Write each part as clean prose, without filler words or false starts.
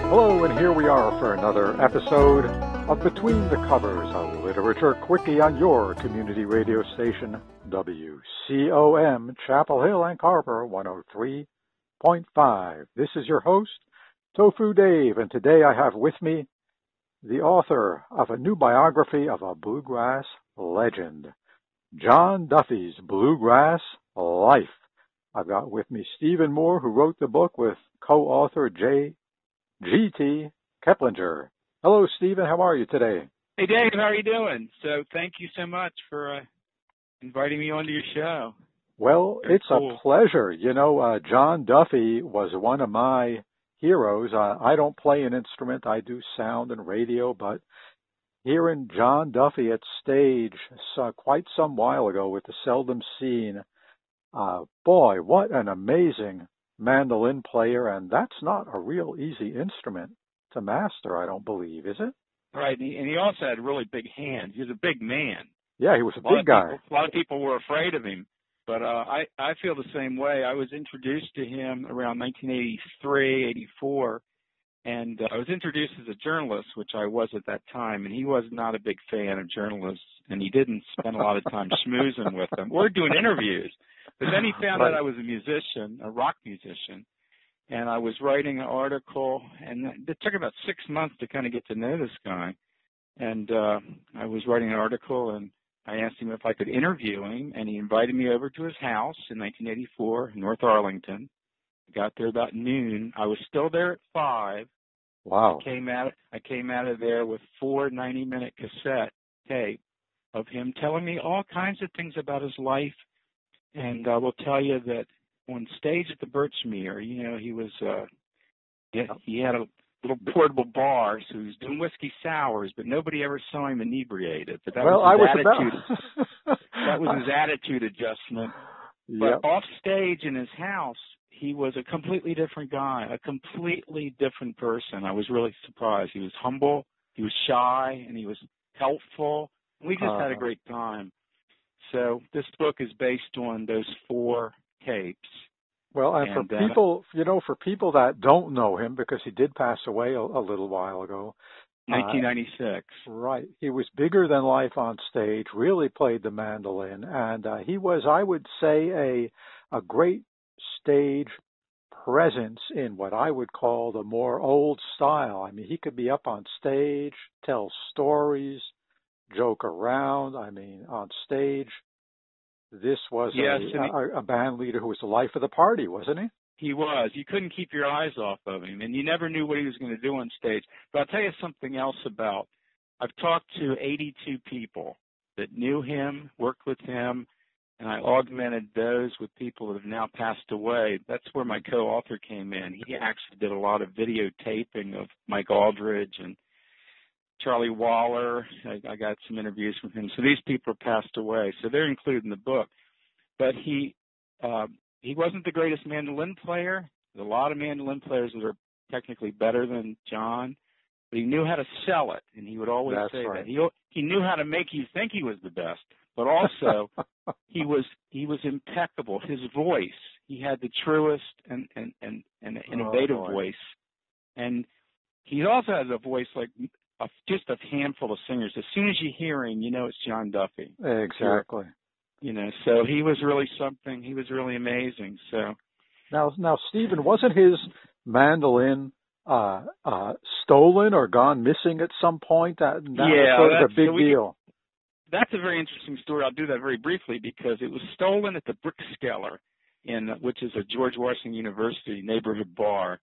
Hello, and here we are for another episode of Between the Covers, a literature quickie on your community radio station, WCOM, Chapel Hill and Carver, 103.5. This is your host, Tofu Dave, and today I have with me the author of a new biography of a bluegrass legend, John Duffy's Bluegrass Life. I've got with me Stephen Moore, who wrote the book with co-author G.T. Keplinger. Hello, Stephen. How are you today? Hey, Dave. How are you doing? So thank you so much for inviting me onto your show. Well, Very it's cool. A pleasure. You know, John Duffy was one of my heroes. I don't play an instrument. I do sound and radio, but hearing John Duffy at stage quite some while ago with the Seldom Seen, boy, what an amazing mandolin player, and that's not a real easy instrument to master, I don't believe, is it? Right, and he also had really big hands. He was a big man. Yeah, he was a big guy. A lot of people were afraid of him, but I feel the same way. I was introduced to him around 1983, 84, and I was introduced as a journalist, which I was at that time, and he was not a big fan of journalists, and he didn't spend a lot of time schmoozing with them or doing interviews. But then he found out I was a musician, a rock musician, and I was writing an article, and it took about 6 months to kind of get to know this guy. And I was writing an article, and I asked him if I could interview him, and he invited me over to his house in 1984 in North Arlington. I got there about noon. I was still there at 5. Wow. I came out of there with 4 90-minute cassette tapes of him telling me all kinds of things about his life. And I will tell you that on stage at the Birchmere, you know, he was he had a little portable bar, so he was doing whiskey sours, but nobody ever saw him inebriated. But that was his attitude. That was his attitude adjustment. Yep. But off stage in his house, he was a completely different guy, a completely different person. I was really surprised. He was humble, he was shy, and he was helpful. We just had a great time. So this book is based on those 4 tapes. Well, and for people, you know, for people that don't know him, because he did pass away a little while ago. 1996. Right. He was bigger than life on stage, really played the mandolin, and he was, I would say, a great stage presence in what I would call the more old style. I mean, he could be up on stage, tell stories, joke around. I mean, on stage, this was a band leader who was the life of the party, wasn't he? He was. You couldn't keep your eyes off of him, and you never knew what he was going to do on stage. But I'll tell you something else I've talked to 82 people that knew him, worked with him, and I augmented those with people that have now passed away. That's where my co-author came in. He actually did a lot of videotaping of Mike Aldridge and Charlie Waller. I got some interviews with him. So these people have passed away. So they're included in the book. But he wasn't the greatest mandolin player. There's a lot of mandolin players that are technically better than John. But he knew how to sell it, and he would always say that. He knew how to make you think he was the best. But also, he was impeccable. His voice, he had the truest and innovative voice. And he also has a voice like just a handful of singers. As soon as you hear him, you know it's John Duffy. Exactly. You know, so he was really something. He was really amazing. So now, Stephen, wasn't his mandolin stolen or gone missing at some point? That was sort of a big deal. That's a very interesting story. I'll do that very briefly because it was stolen at the Brickskeller, which is a George Washington University neighborhood bar.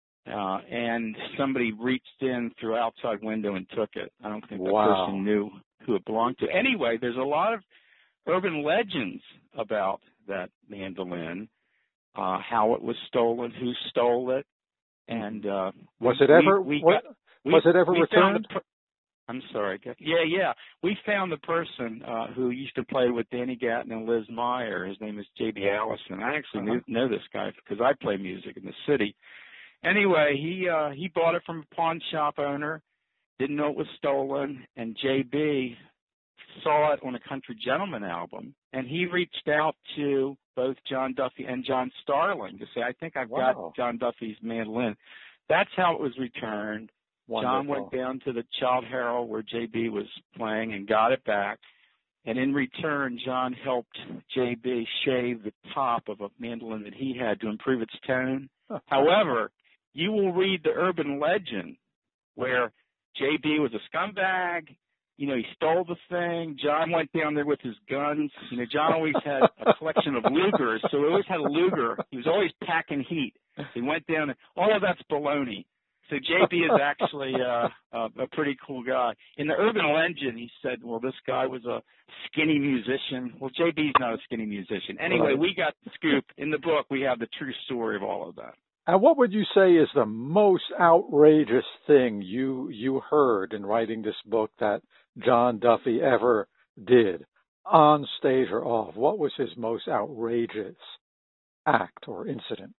And somebody reached in through an outside window and took it. I don't think that person knew who it belonged to. Anyway, there's a lot of urban legends about that mandolin, how it was stolen, who stole it, and was it ever returned? I'm sorry. Yeah. We found the person who used to play with Danny Gatton and Liz Meyer. His name is J.B. Allison. I actually know this guy because I play music in the city. Anyway, he bought it from a pawn shop owner, didn't know it was stolen, and J.B. saw it on a Country Gentleman album, and he reached out to both John Duffy and John Starling to say, I think I've got John Duffy's mandolin. that's how it was returned. Wonderful. John went down to the Child Herald where JB was playing and got it back. And in return, John helped JB shave the top of a mandolin that he had to improve its tone. However, you will read the urban legend where JB was a scumbag. You know, he stole the thing. John went down there with his guns. You know, John always had a collection of Lugers, so he always had a Luger. He was always packing heat. He went down, and all of that's baloney. So JB is actually a pretty cool guy. In the urban legend, he said, well, this guy was a skinny musician. Well, JB's not a skinny musician. Anyway, Right. we got the scoop. In the book, we have the true story of all of that. And what would you say is the most outrageous thing you heard in writing this book that John Duffy ever did, on stage or off? What was his most outrageous act or incident?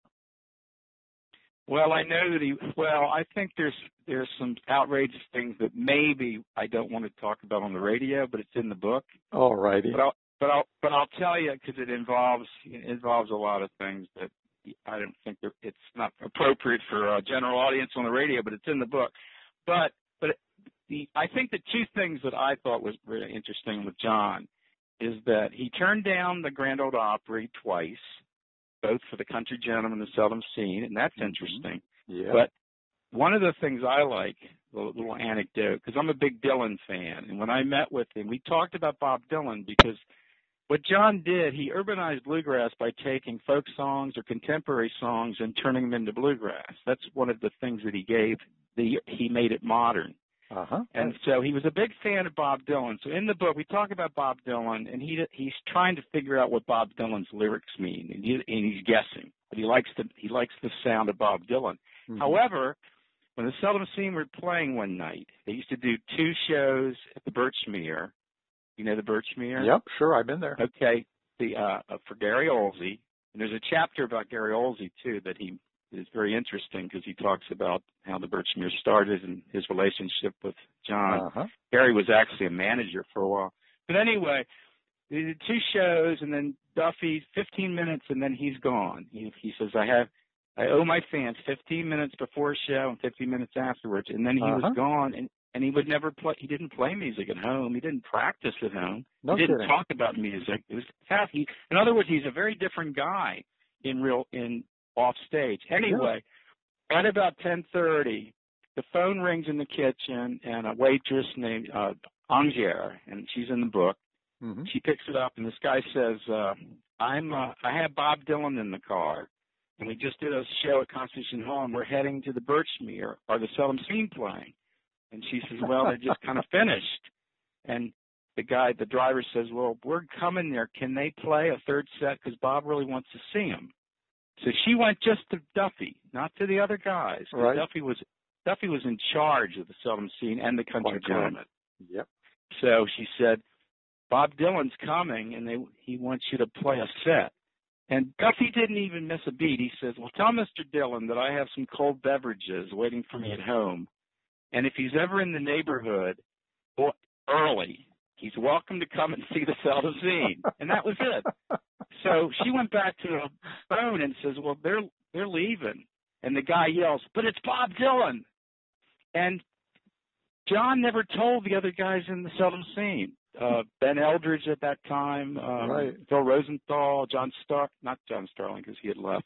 Well, I know that I think there's some outrageous things that maybe I don't want to talk about on the radio, but it's in the book. All righty. But I'll tell you, because it involves a lot of things that I don't think it's not appropriate for a general audience on the radio, but it's in the book. But I think the two things that I thought was really interesting with John is that he turned down the Grand Ole Opry twice, both for The Country Gentleman and The Seldom Seen, and that's interesting. Yeah. But one of the things I like, a little anecdote, because I'm a big Dylan fan, and when I met with him, we talked about Bob Dylan because what John did, he urbanized bluegrass by taking folk songs or contemporary songs and turning them into bluegrass. That's one of the things that he made it modern. Uh-huh. And so he was a big fan of Bob Dylan. So in the book, we talk about Bob Dylan, and he's trying to figure out what Bob Dylan's lyrics mean, and he's guessing. But he likes the sound of Bob Dylan. Mm-hmm. However, when the Seldom Seen were playing one night, they used to do 2 shows at the Birchmere. You know the Birchmere? Yep, sure, I've been there. Okay, for Gary Olsey, and there's a chapter about Gary Olsey too that he is very interesting because he talks about how the Birchmere started and his relationship with John. Uh-huh. Gary was actually a manager for a while. But anyway, they did 2 shows, and then Duffy, 15 minutes, and then he's gone. He says, I owe my fans 15 minutes before a show and 15 minutes afterwards. And then he was gone, and he would never play. He didn't play music at home. He didn't practice at home. No he didn't kidding. talk about music. It was in other words, he's a very different guy in off stage. Anyway, at about 10:30, the phone rings in the kitchen, and a waitress named Angier, and she's in the book. Mm-hmm. She picks it up, and this guy says, I have Bob Dylan in the car, and we just did a show at Constitution Hall, and we're heading to the Birchmere, or the Seldom Seen playing. And she says, well, they're just kind of finished. And the driver says, well, we're coming there. Can they play a third set? Because Bob really wants to see him. So she went just to Duffy, not to the other guys. Right. Duffy was in charge of the Seldom Seen and the Country Gentleman. Yep. So she said, Bob Dylan's coming, and he wants you to play a set. And Duffy didn't even miss a beat. He says, well, tell Mr. Dylan that I have some cold beverages waiting for me at home. And if he's ever in the neighborhood early, he's welcome to come and see the Seldom Seen. And that was it. So she went back to the phone and says, well, they're leaving. And the guy yells, but it's Bob Dylan. And John never told the other guys in the Seldom Seen. Ben Eldridge at that time, Phil Rosenthal, not John Starling because he had left,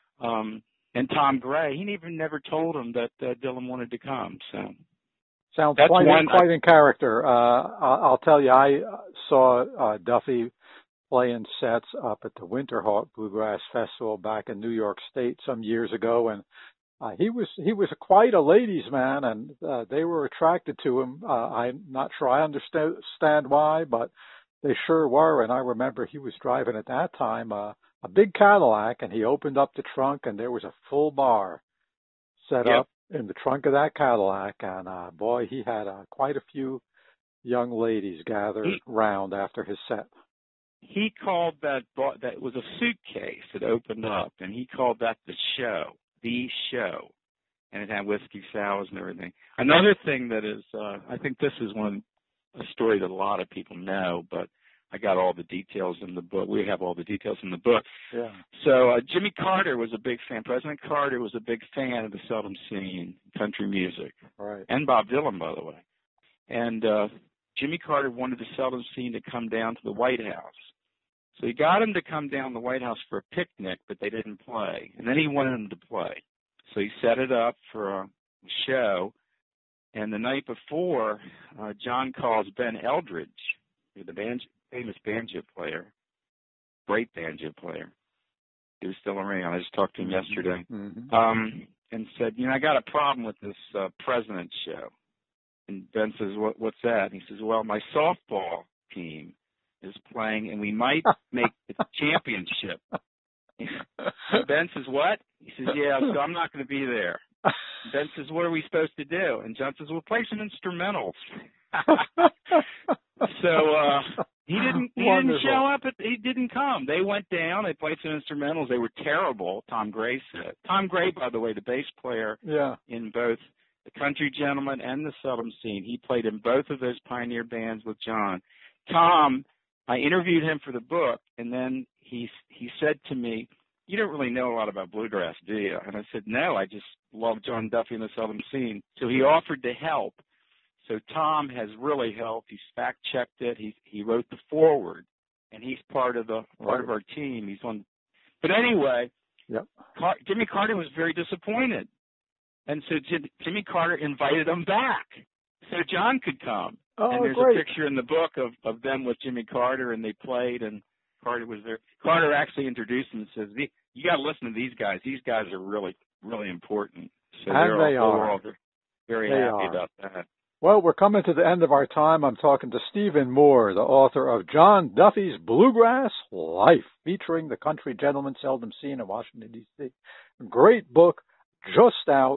and Tom Gray. He even never told him that Dylan wanted to come. So sounds quite in character. I'll tell you, I saw Duffy playing sets up at the Winterhawk Bluegrass Festival back in New York State some years ago, and he was quite a ladies' man, and they were attracted to him. I'm not sure I understand why, but they sure were. And I remember he was driving at that time a big Cadillac, and he opened up the trunk, and there was a full bar set up in the trunk of that Cadillac. And boy, he had quite a few young ladies gathered round after his set. He called that was a suitcase that opened up, and he called that the show. And it had whiskey sours and everything. Another thing that is, I think this is a story that a lot of people know, but I got all the details in the book. We have all the details in the book. Yeah. So Jimmy Carter was a big fan. President Carter was a big fan of the Seldom Scene, country music, right. And Bob Dylan, by the way. And Jimmy Carter wanted the Seldom Scene to come down to the White House. So he got him to come down to the White House for a picnic, but they didn't play. And then he wanted them to play. So he set it up for a show. And the night before, John calls Ben Eldridge, the famous banjo player, great banjo player. He was still around. I just talked to him yesterday. Mm-hmm. And said, I got a problem with this president show. And Ben says, what's that? And he says, well, my softball team is playing, and we might make the championship. Ben says, what? He says, yeah, so I'm not going to be there. Ben says, what are we supposed to do? And John says, we'll play some instrumentals. So he didn't show up. He didn't come. They went down. They played some instrumentals. They were terrible, Tom Gray said. Tom Gray, by the way, the bass player in both the Country Gentlemen and the Seldom Scene. He played in both of those pioneer bands with John. Tom, I interviewed him for the book, and then he said to me, you don't really know a lot about bluegrass, do you? And I said, no, I just love John Duffy and the Seldom Scene. So he offered to help. So Tom has really helped. He's fact-checked it. He wrote the foreword, and he's part of our team. He's on. But anyway, Jimmy Carter was very disappointed. And so Jimmy Carter invited him back so John could come. Oh, and there's great. a picture in the book of them with Jimmy Carter, and they played, and Carter was there. Carter actually introduced him and says, you got to listen to these guys. These guys are really, really important. So we're all very happy about that. Well, we're coming to the end of our time. I'm talking to Stephen Moore, the author of John Duffy's Bluegrass Life, featuring the Country Gentleman Seldom Scene in Washington, D.C. Great book, just out.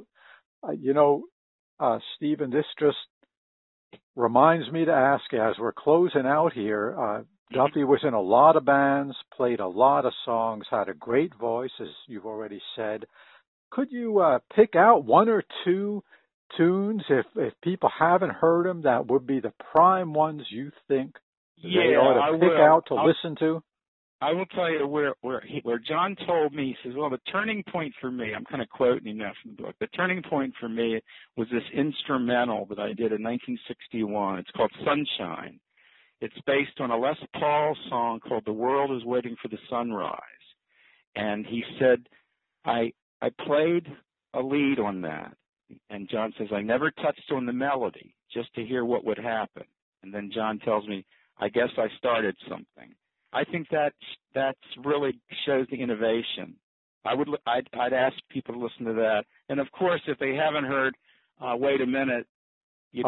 Stephen, this just reminds me to ask you, as we're closing out here, Duffy was in a lot of bands, played a lot of songs, had a great voice, as you've already said. Could you pick out one or two tunes, if people haven't heard them, that would be the prime ones you think they ought to pick out to listen to? I will tell you where John told me, he says, well, the turning point for me, I'm kind of quoting him now from the book, the turning point for me was this instrumental that I did in 1961. It's called Sunshine. It's based on a Les Paul song called The World is Waiting for the Sunrise. And he said, I played a lead on that. And John says, I never touched on the melody just to hear what would happen. And then John tells me, I guess I started something. I think that's really shows the innovation. I'd ask people to listen to that. And of course, if they haven't heard Wait a Minute, yes,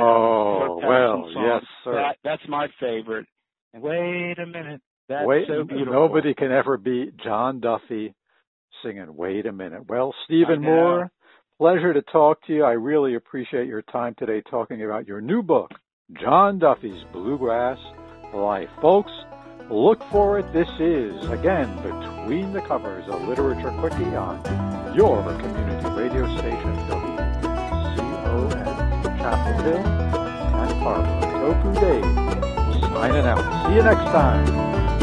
sir. That's my favorite. And Wait a Minute. That's so beautiful. Nobody can ever beat John Duffy singing Wait a Minute. Well, Stephen Moore, pleasure to talk to you. I really appreciate your time today talking about your new book, John Duffy's Bluegrass Life. Folks, look for it. This is, again, Between the Covers, a literature quickie on your community radio station, WCON, Chapel Hill and Carmel. Toku Dave, signing out. See you next time.